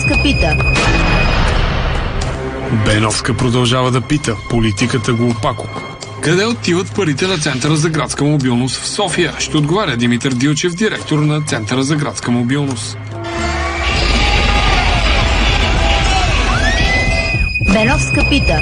Беновска пита. Беновска продължава да пита. Политиката го опако. Къде отиват парите на Центъра за градска мобилност в София? Ще отговаря Димитър Дилчев, директор на Центъра за градска мобилност. Беновска пита.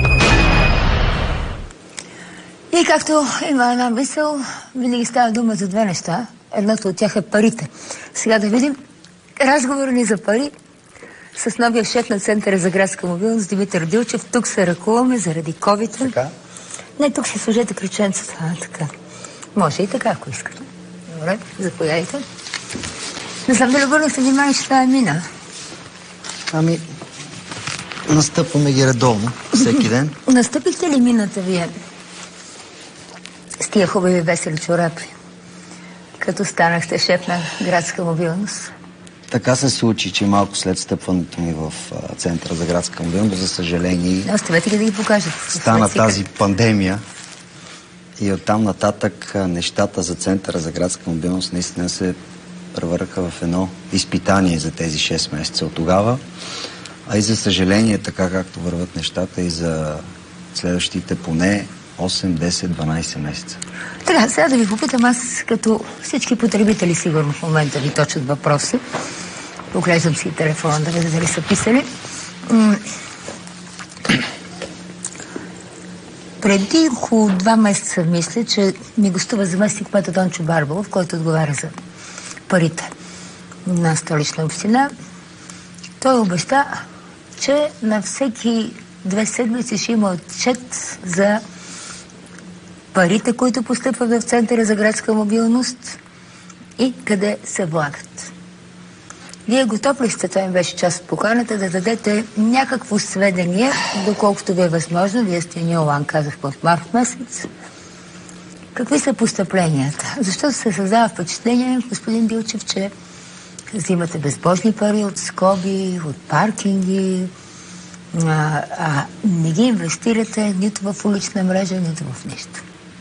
И както има една мисъл, винаги става дума за две неща. Едното от тях е парите. Сега да видим разговор ни за пари с новия шеф на Центъра за градска мобилност Димитър Дилчев. Тук се ръкуваме заради COVID. Така? Не, тук си сложете ключенцата. Така. Може и така, ако искате. Добре, заповядайте. Не знам дали обърнахте внимание, че това е мина. Ами, настъпваме ги редовно, всеки ден. Настъпихте ли мината вие с тия хубави весели чорапи, като станахте шеф на градска мобилност? Така се случи, че малко след стъпването ми в Центъра за градска мобилност, за съжаление, оставете ги да ги покажете. стана тази пандемия и оттам нататък нещата за Центъра за градска мобилност наистина се превърнаха в едно изпитание за тези 6 месеца от тогава. А и за съжаление, така както върват нещата и за следващите поне 8, 10, 12 месеца. Така, сега да ви попитам, аз като всички потребители сигурно в момента ви точат въпроси. Поглеждам си телефона да видя дали са писали. Преди около 2 месеца мисля, че ми гостува заместник кмета Дончо Барбалов, който отговаря за парите на Столична община. Той обеща, че на всеки 2 седмици ще има отчет за парите, които постъпват в Центъра за градска мобилност и къде се влагат. Вие готов ли сте, това им беше част от поканата, да дадете някакво сведение, доколкото ви е възможно? Вие сте Ньолан, казах в март месец. Какви са постъпленията? Защото се създава впечатление, господин Дилчев, че взимате безбожни пари от скоби, от паркинги, не ги инвестирате нито в улична мрежа, нито в нищо.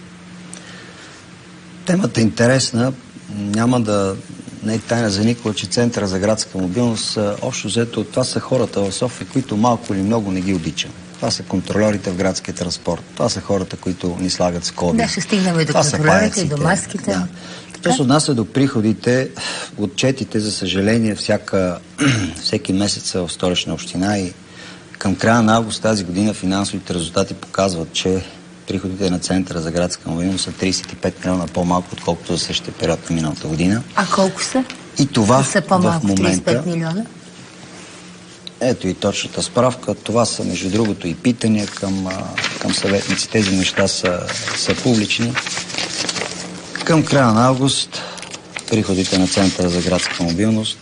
Темата е интересна. Няма да не е тайна за никого, че Центъра за градска мобилност, общо взето, това са хората в София, които малко или много не ги обичам. Това са контролерите в градския транспорт. Това са хората, които ни слагат скоби. Да, ще стигнем и до контролерите, и до маските. Да. Що се отнася до приходите, отчетите, за съжаление, всеки месец в Столична община и към края на август тази година финансовите резултати показват, че приходите на Центъра за градска мобилност са 35 милиона по-малко, отколкото за същия период на миналата година. А колко са? И това са по-малко, в момента... 35 милиона? Ето и точната справка. Това са, между другото, и питания към съветници. Тези неща са публични. Към края на август приходите на Центъра за градска мобилност,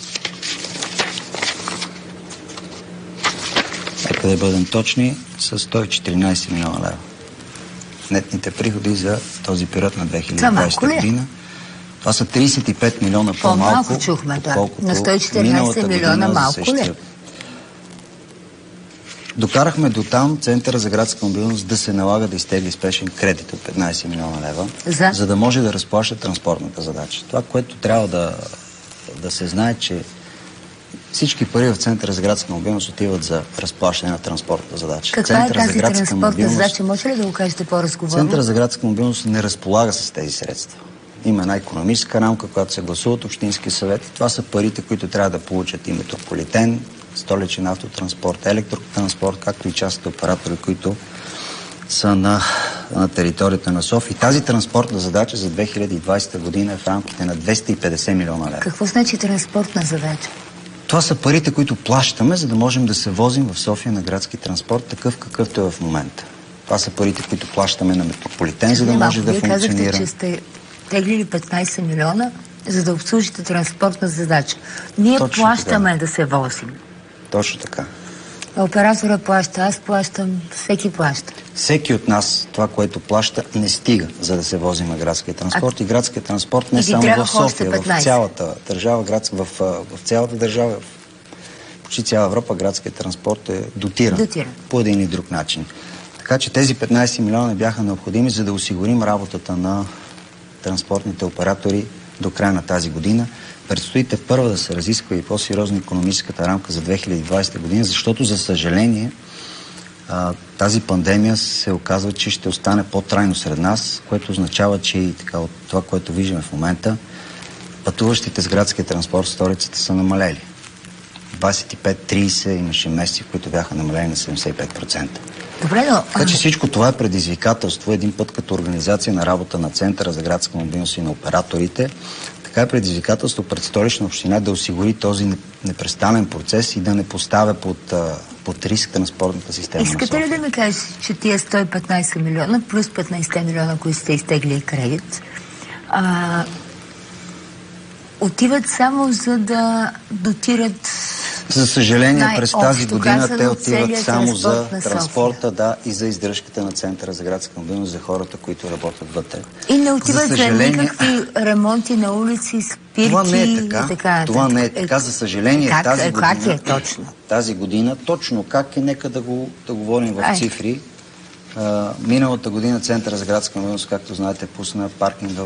нека да бъдем точни, са 114 милиона лева. Нетните приходи за този период на 2020 година. Това са 35 милиона по-малко, чухме, да. На 114 милиона малко ли? Докарахме до там Центъра за градска мобилност да се налага да изтегли спешен кредит от 15 милиона лева, за да може да разплаща транспортната задача. Това, което трябва да се знае, че всички пари в Центъра за градска мобилност отиват за разплащане на транспортната задача. Каква е тази транспортна задача? Може ли да го кажете по-разговорно? Центъра за градска мобилност не разполага с тези средства. Има една икономическа рамка, която се гласува от Общински съвет. Това са парите, които трябва да получат и Метрополитен, Столичен автотранспорт, електротранспорт, както и частните оператори, които са на територията на София. Тази транспортна задача за 2020 година е в рамките на 250 милиона лева. Какво значи транспортна задача? Това са парите, които плащаме, за да можем да се возим в София на градски транспорт, такъв какъвто е в момента. Това са парите, които плащаме на Метрополитен, за да може да функционира. Вие казахте, че сте теглили 15 милиона, за да обслужите транспортна задача. Ние точно плащаме така да се возим. Точно така. Оператора плаща, аз плащам, всеки плаща. Всеки от нас това, което плаща, не стига, за да се возим на градския транспорт. И градския транспорт не само в София, в цялата държава, в цялата държава, в почти цяла Европа, градският транспорт е дотиран по един или друг начин. Така че тези 15 милиона бяха необходими, за да осигурим работата на транспортните оператори до края на тази година. Предстоите първа да се разисква и по-сериозно икономическата рамка за 2020 година, защото, за съжаление, тази пандемия се оказва, че ще остане по-трайно сред нас, което означава, че и така от това, което виждаме в момента, пътуващите с градския транспорт в столицата са намалели. 25-30 имаше месеци, в които бяха намалени на 75%. Добре, но... Така че всичко това е предизвикателство. Един път като организация на работа на Центъра за градска мобилност и на операторите, така е предизвикателство пред Столична община да осигури този непрестанен процес и да не поставя под риск транспортната система. Искате ли да ми кажете, че тия 115 милиона плюс 15 милиона, които сте изтегли кредит, отиват само за да дотират... За съжаление, през тази година те отиват само за транспорта, да, и за издръжката на Центъра за градска мобилност за хората, които работят вътре. И не отиват за никакви ремонти на улици, спирки. Това не е така. И така. Това не е така. За съжаление, как е точно? Тази година, точно как е, нека да говорим в цифри. Миналата година Центъра за градска мобилност, както знаете, пусна паркинга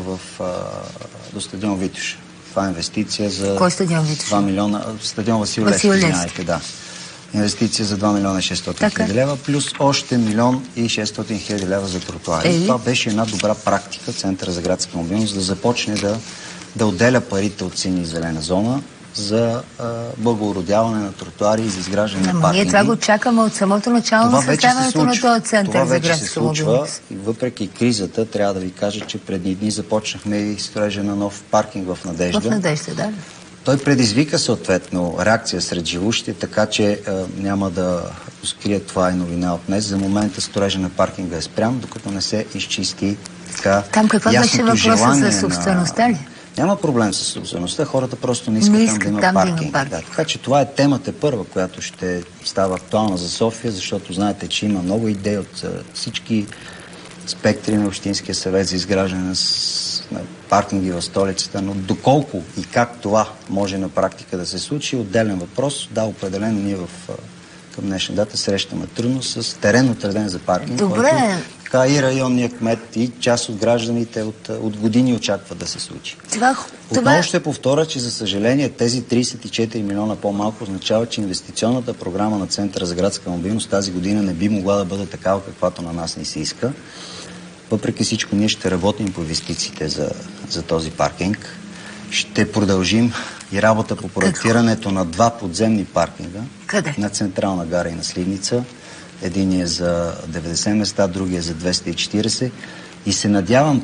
до стадион Витоша. Това е инвестиция за... Кой стадион Витоша? 2 милиона... Стадион Васил Левски, извинявайте, да. Инвестиция за 2 милиона и 600 хиляди лева, плюс още 1 милион и 600 хиляди лева за тротуари. Това беше една добра практика Центъра за градска мобилност да започне да отделя парите от синя и зелена зона за благоуродяване на тротуари и за изграждане на паркинги. Ние това го чакаме от самото начало на създаването на този Център за градска мобилност. И въпреки кризата, трябва да ви кажа, че преди дни започнахме и строежа на нов паркинг в Надежда. В Надежда, да. Той предизвика съответно реакция сред живущите, така че няма да скрия, това е новина от днес. За момента строежа на паркинга е спрям, докато не се изчисти така. Там каква беше въпроса за собствеността ли? Няма проблем с собствеността, хората просто не искат там да има паркинг. Да, така че това е темата първа, която ще става актуална за София, защото знаете, че има много идеи от всички спектри на Общинския съвет за изграждане на паркинги в столицата, но доколко и как това може на практика да се случи, отделен въпрос. Да, определено ние към днешна дата срещаме трудно с терен отреден за паркинг. Добре. Така и районният кмет и част от гражданите от години очакват да се случи. Отново ще повторя, че за съжаление тези 34 милиона по-малко означава, че инвестиционната програма на Центъра за градска мобилност тази година не би могла да бъде такава, каквато на нас не се иска. Въпреки всичко, ние ще работим по инвестициите за този паркинг. Ще продължим и работа по проектирането на 2 подземни паркинга. Къде? На Централна гара и на Сливница. Един е за 90 места, другия е за 240. И се надявам,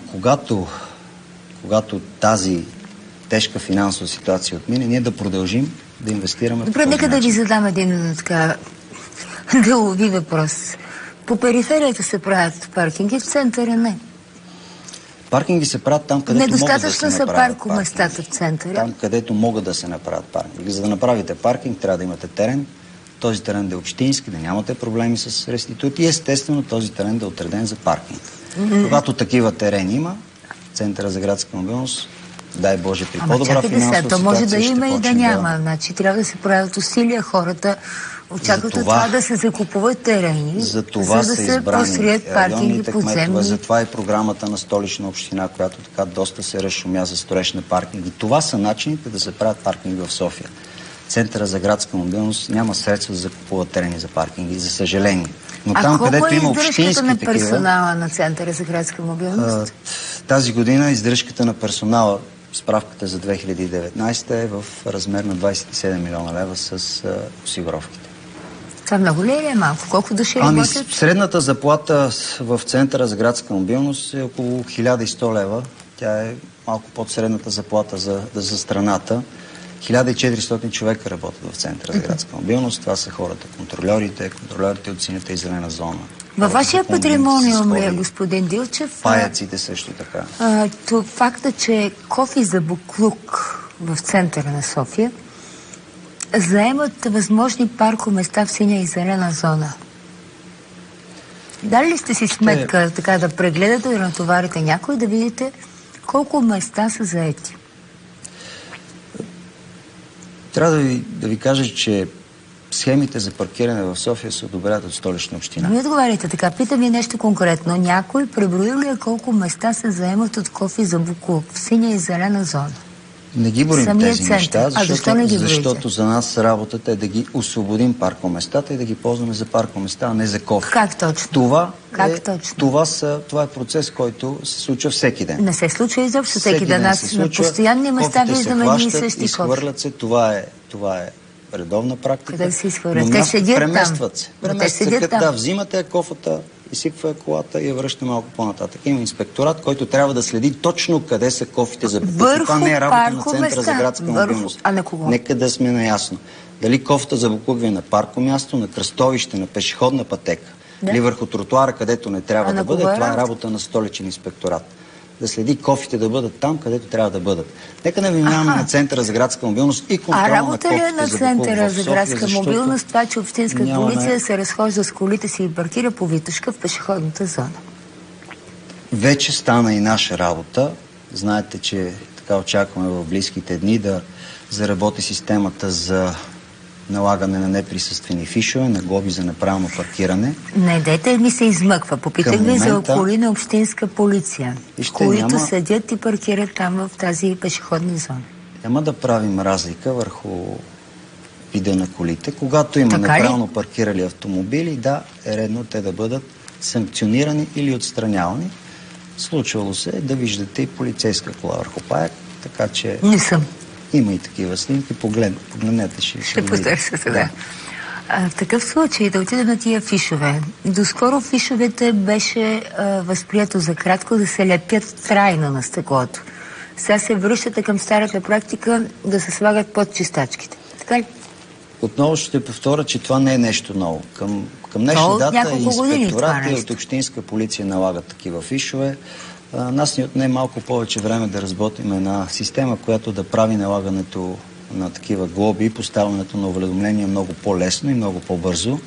когато тази тежка финансова ситуация отмине, ние да продължим да инвестираме. Добре, нека да ви задам един така делови въпрос. По периферията се правят паркинги, в центъра не. Паркинги се правят там, където могат да се направят паркинги. Недостатъчно са паркоместата в центъра. Там, където могат да се направят паркинги. За да направите паркинг, трябва да имате терен. Този терен да е общински, да нямате проблеми с реститут и естествено този терен да е отреден за паркинг. Когато такива терени има, Центъра за градска мобилност, дай Боже, при по-добра финансова ситуация, може да има и да няма. Значи трябва да се правят усилия, хората очакват това да се закупуват терени, за да се построят паркинги подземни. Затова е програмата на Столична община, която така доста се разшумя за строеж на паркинги. Това са начините да се правят паркинги в София. Центъра за градска мобилност няма средства за закупуват терени за паркинги, за съжаление. Но там, където има общински на персонала на Центъра за градска мобилност? Тази година издръжката на персонала, справката за 2019 е в размер на 27 милиона лева с осигуровките. Това много ли е малко? Колко души работят? Средната заплата в Центъра за градска мобилност е около 1100 лева. Тя е малко под средната заплата за страната. 1400 човека работят в Центъра за градска мобилност. Това са хората, контролерите от синята и зелена зона. Във вашия патримониум ли, господин Дилчев? Паяците също така. Факта, че кофи за буклук в центъра на София заемат възможни паркоместа в синя и зелена зона. Дали ли сте си сметка така да прегледате, да натоварите някой, да видите колко места са заети? Трябва да ви кажа, че схемите за паркиране в София се одобряват от Столична община. Не отговаряте така. Питам ви нещо конкретно. Някой преброил ли колко места се заемат от кофи за буклук в синя и зелена зона? Не ги борим самия тези център. неща, Защо не ги защото за нас работата е да ги освободим паркоместата и да ги ползваме за паркоместа, а не за кофе. Как точно? Това е процес, който се случва всеки ден. Не се случва изобщо всеки ден. Аз на постоянни места виждаме едни и същи кофи. Изхвърлят се, това е редовна практика. Къде се изхвърлят? Те седят там. Преместват се. Да, взимате кофата, изсипва колата и я връща малко по-нататък. Има инспекторат, който трябва да следи точно къде са кофите за буклук. Това не е работа на Центъра за градска мобилност. А на кого? Нека да сме наясно. Дали кофата за буклук ви е на парко място, на кръстовище, на пешеходна пътека, или върху тротуара, където не трябва да бъде, това е работа на столичен инспекторат. Да следи кофите да бъдат там, където трябва да бъдат. Нека да внимаваме на Центъра за градска мобилност и контрол на кофите. А работа ли е на Центъра за градска мобилност това, че общинска полиция се разхожда с колите си и паркира по Витошка в пешеходната зона? Вече стана и наша работа. Знаете, че така очакваме в близките дни да заработи системата за налагане на неприсъствени фишове, на глоби за неправилно паркиране. Не, дете ми се измъква. Попитах ви за коли на общинска полиция, които седят и паркират там в тази пешеходна зона. Няма да правим разлика върху вида на колите. Когато има неправилно паркирали автомобили, да, е редно те да бъдат санкционирани или отстранявани. Случвало се да виждате и полицейска кола върху паяк, така че... Не съм. Има и такива снимки. Погледнете. Ще потърсите, да. В такъв случай да отидем на тия фишове. Доскоро фишовете беше възприето за кратко да се лепят трайно на стъклото. Сега се връщате към старата практика да се слагат под чистачките. Така ли? Отново ще повторя, че това не е нещо ново. Към днешна дата инспекторати от общинска полиция налагат такива фишове. Нас ни отне малко повече време да разработим една система, която да прави налагането на такива глоби и поставянето на уведомления много по-лесно и много по-бързо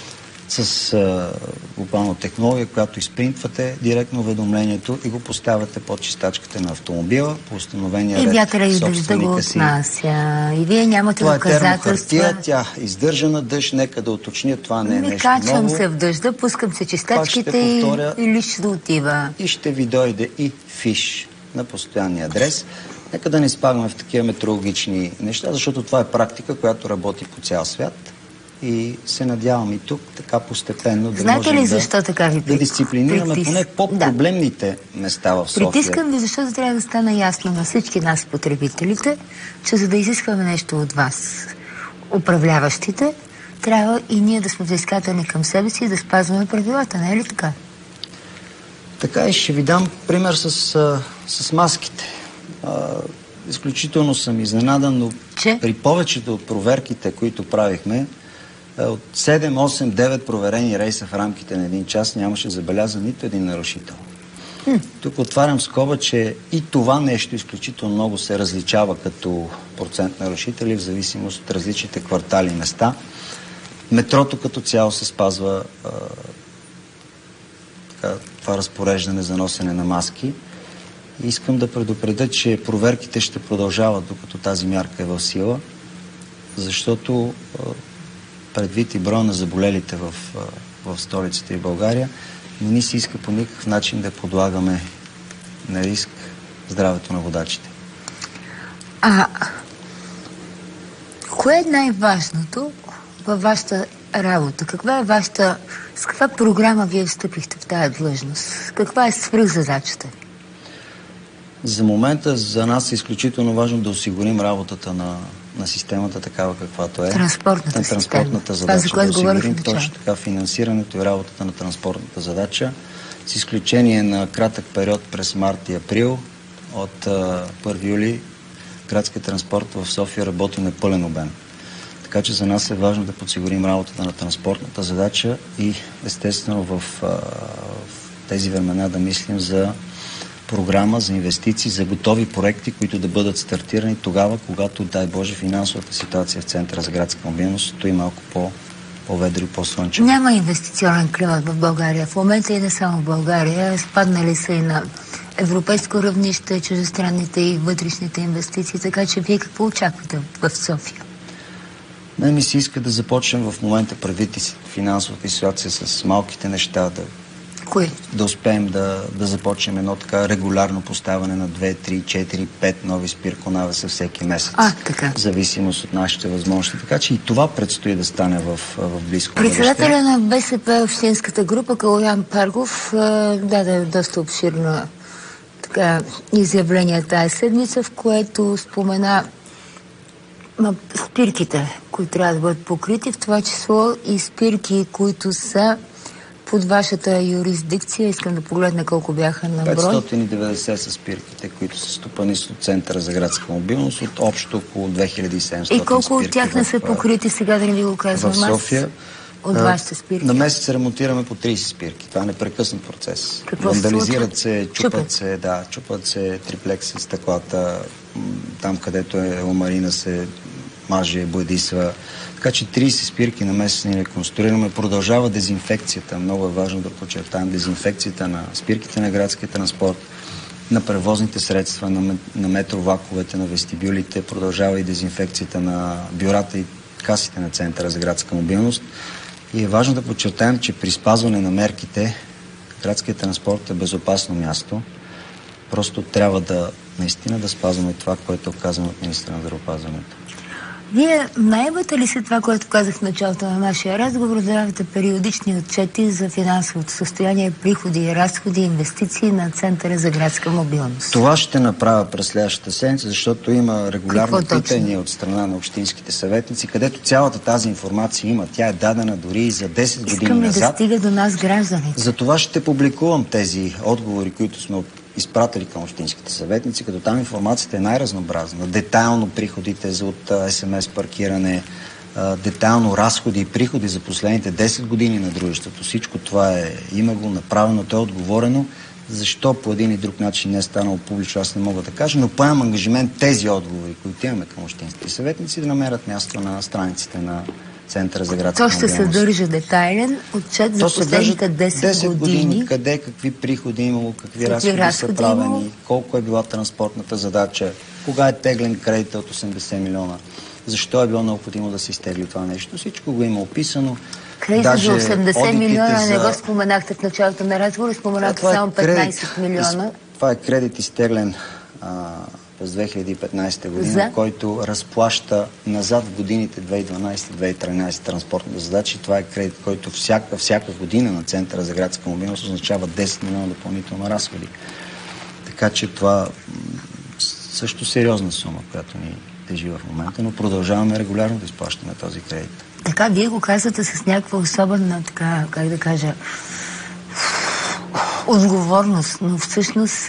с буквално технология, която изпринтвате директно уведомлението и го поставяте под чистачката на автомобила по установения ред. И вятъра и дъжд да го отнася. И вие нямате доказателства. Това е термохартия, тя издържа на дъжд. Нека да уточня, това не е нещо ново. Качвам се в дъжда, пускам се чистачките и лично да отива. И ще ви дойде и фиш на постоянния адрес. Нека да не спагаме в такива метеорологични неща, защото това е практика, която работи по цял свят. И се надявам и тук така постепенно да можем да дисциплинираме поне по-проблемните места в София. Притискам ви, защото трябва да стане ясно на всички нас, потребителите, че за да изискваме нещо от вас, управляващите, трябва и ние да сме взискателни към себе си и да спазваме правилата, не е ли така? Така и ще ви дам пример с маските. Изключително съм изненадан, но при повечето от проверките, които правихме, от 7, 8, 9 проверени рейса в рамките на един час нямаше забелязан нито един нарушител. Тук отварям скоба, че и това нещо изключително много се различава като процент нарушители в зависимост от различните квартали и места. Метрото като цяло се спазва това разпореждане за носене на маски. И искам да предупредя, че проверките ще продължават, докато тази мярка е в сила, защото предвид и броя на заболелите в столицата и България, не ни се иска по никакъв начин да подлагаме на риск здравето на водачите. Кое е най-важното във вашата работа? С каква програма вие встъпихте в тая длъжност? Каква е свръхзадачата? За момента за нас е изключително важно да осигурим работата на системата такава каквато е. Транспортната задача. Това, за да осигурим точно така финансирането и работата на транспортната задача. С изключение на кратък период през март и април, от 1 юли градският транспорт в София работи на пълен обем. Така че за нас е важно да подсигурим работата на транспортната задача и естествено в тези времена да мислим за програма за инвестиции, за готови проекти, които да бъдат стартирани тогава, когато, дай Боже, финансовата ситуация в Центъра за градска мобилност стои малко по-ведро и по-слънчево. Няма инвестиционен климат в България. В момента и не само в България. Спаднали са и на европейско равнище, чуждестранните и вътрешните инвестиции. Така че вие какво очаквате в София? Ми се иска да започнем в момента предвид финансовата ситуация с малките неща, Кои? Да успеем да започнем едно така регулярно поставяне на 2, 3, 4, 5 нови спирконавеса всеки месец. Така. В зависимост от нашите възможности. Така че и това предстои да стане в близко бъдеще. Председателя на БСП общинската група Калоян Паргов даде доста обширна изявление тази седмица, в което спомена спирките, които трябва да бъдат покрити, в това число и спирки, които са под вашата юрисдикция. Искам да погледна колко бяха на брой. 590 са спирките, които са стопанисти от Центъра за градска мобилност, от общо около 2700 И колко от тях не са покрити, сега да не ви го казвам в София? От вашите спирки. На месец ремонтираме по 30 спирки. Това е непрекъснат процес. Какво Вандализират се, чупат се триплекси, стъклата, там където е омарина се маже, боядисва. Така че 30 спирки на месец ни реконструираме. Продължава дезинфекцията. Много е важно да подчертаем дезинфекцията на спирките на градския транспорт, на превозните средства, на метроваковете, на вестибюлите. Продължава и дезинфекцията на бюрата и касите на Центъра за градска мобилност. И е важно да подчертаем, че при спазване на мерките градският транспорт е безопасно място. Просто трябва наистина да спазваме това, което е казано от министра на здравеопазването. Вие наемате ли се това, което казах в началото на нашия разговор, да давате периодични отчети за финансовото състояние, приходи и разходи, инвестиции на Центъра за градска мобилност? Това ще направя през следващата седмица, защото има регулярно питания от страна на общинските съветници, където цялата тази информация има. Тя е дадена дори и за 10 години назад. Искаме да стига до нас гражданите. За това ще публикувам тези отговори, които сме изпратили към общинските съветници, като там информацията е най-разнообразна. Детайлно приходите от СМС паркиране, детайлно разходи и приходи за последните 10 години на дружеството. Всичко това има го направено, то е отговорено. Защо по един и друг начин не е станало публично, аз не мога да кажа, но поемам ангажимент тези отговори, които имаме към общинските съветници, да намерят място на страниците на Центъра за градска мобилност. То ще съдържа детайлен отчет за последните 10 години. Къде, какви приходи е имало, какви разходи са правени, колко е била транспортната задача, кога е теглен кредит от 80 милиона, защо е било необходимо да се изтегли това нещо. Всичко го има описано. Кредитът за 80 милиона не го споменахте в началото на разговора, споменахте само 15 милиона. Това е кредит изтеглен през 2015 година, който разплаща назад в годините 2012-2013 транспортната задача. Това е кредит, който всяка година на Центъра за градска мобилност означава 10 милиона допълнително разходи. Така че това също сериозна сума, която ни тежи в момента, но продължаваме регулярно да изплащаме този кредит. Така, вие го казвате с някаква особена, така, как да кажа, отговорност, но всъщност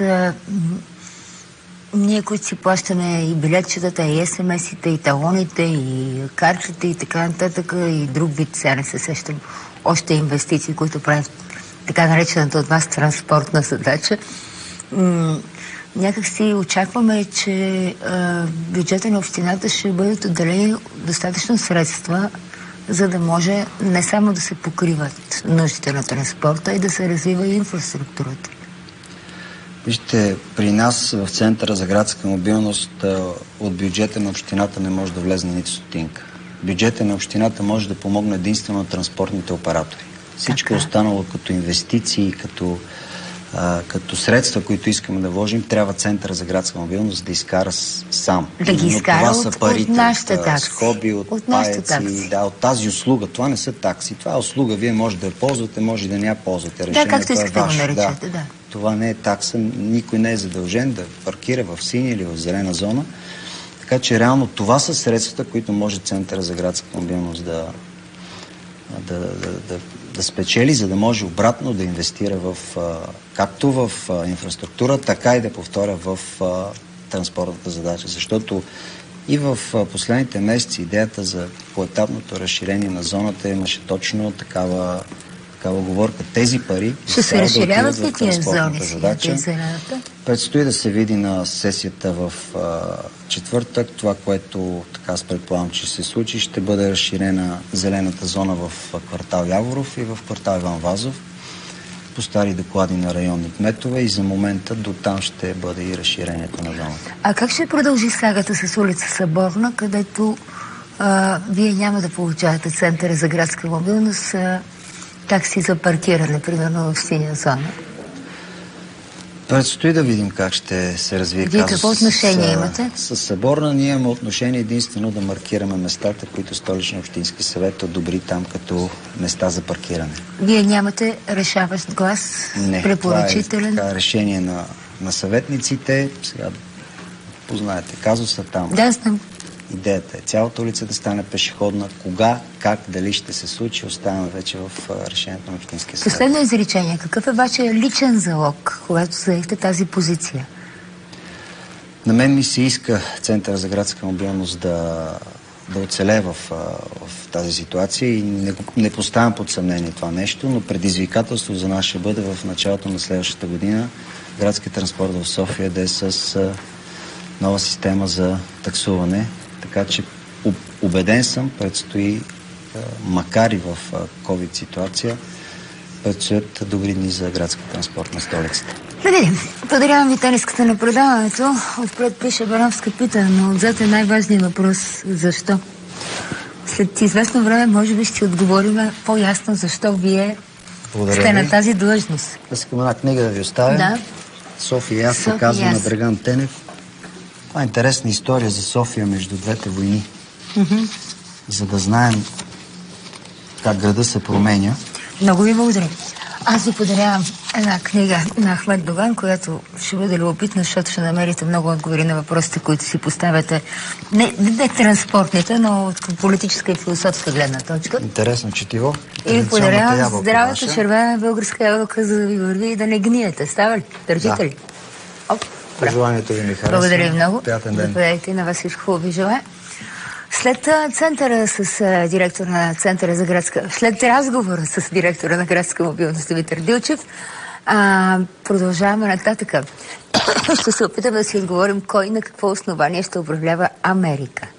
ние, които си плащаме и билетчетата, и СМС-ите, и талоните, и картите, и така нататък, и друг вид, сега не се сещам, още инвестиции, които правят така наречената от вас транспортна задача. Някак си очакваме, че бюджета на общината ще бъдат отделени достатъчно средства, за да може не само да се покриват нуждите на транспорта, и да се развива и инфраструктурата. Вижте, при нас в Центъра за градска мобилност от бюджета на общината не може да влезе нито стотинка. Бюджета на общината може да помогне единствено на транспортните оператори. Всичко останало като инвестиции, като средства, които искаме да вложим, трябва Центъра за градска мобилност да изкара сам. Да ги изкара от нашите такси. Скоби, от паеци, от тази услуга. Това не са такси. Това е услуга. Вие може да я ползвате, може да не я ползвате. Да, както искате да наречете, да. Това не е такса. Никой не е задължен да паркира в синя или в зелена зона. Така че реално това са средствата, които може Центъра за градска мобилност да спечели, за да може обратно да инвестира както в инфраструктура, така и да повторя в транспортната задача. Защото и в последните месеци идеята за поетапното разширение на зоната имаше точно такава оговорка. Тези пари ще се разширяват ли тия зони задача. Предстои да се види на сесията в четвъртък. Това, което така аз предполагам, че се случи, ще бъде разширена зелената зона в квартал Яворов и в квартал Иван Вазов по стари доклади на районни кметове, и за момента до там ще бъде и разширението на зоната. А как ще продължи сагата с улица Съборна, където вие няма да получавате Центъра за градска мобилност, такси за паркиране, примерно в синя зона? Предстои да видим как ще се развие казус. Вие какво отношение имате? С Съборна ние имаме отношение единствено да маркираме местата, които Столичен общински съвет одобри там като места за паркиране. Вие нямате решаващ глас? Не, препоръчителен? това е решение на съветниците. Сега познаете казуса там. Да, знам. Идеята е цялата улица да стане пешеходна. Кога, как, дали ще се случи, оставяме вече в решението на общинския съвет. Последно изречение. Какъв е вашия личен залог, когато заехте тази позиция? На мен ми се иска Центъра за градска мобилност да оцелее в тази ситуация и не поставям под съмнение това нещо, но предизвикателство за нас ще бъде в началото на следващата година градския транспорт в София да е с нова система за таксуване. Така че убеден съм, предстои, макар и в COVID ситуация, предстоят добри дни за градски транспорт на столицата. Да видим. Подарявам ви тениската на предаването. Отпред пише Бановска пита, но отзад е най-важният въпрос. Защо? След известно време може би ще отговорим по-ясно защо вие сте на тази длъжност. Искам една книга да ви оставя. Да. София и аз се казва на Драган Тенев. Това е интересна история за София между двете войни. За да знаем как града се променя. Много ви благодаря. Аз ви подарявам една книга на Ахмед Доган, която ще бъде любопитна, защото ще намерите много отговори на въпросите, които си поставяте. Не транспортните, но от политическа и философска гледна точка. Интересно четиво. И ви подарявам здравата червена българска ябълка, за да ви върви и да не гниете. Става ли? Държите ли? Пожеланието ви ми харесва. Благодаря ви много. Приятен ден. Заповядайте, на вас всичко хубаво ви желая. След центъра с директора на Центъра за градска... След разговора с директора на градска мобилност Димитър Дилчев, продължаваме нататък. Ще се опитаме да си отговорим кой на какво основание ще управлява Америка.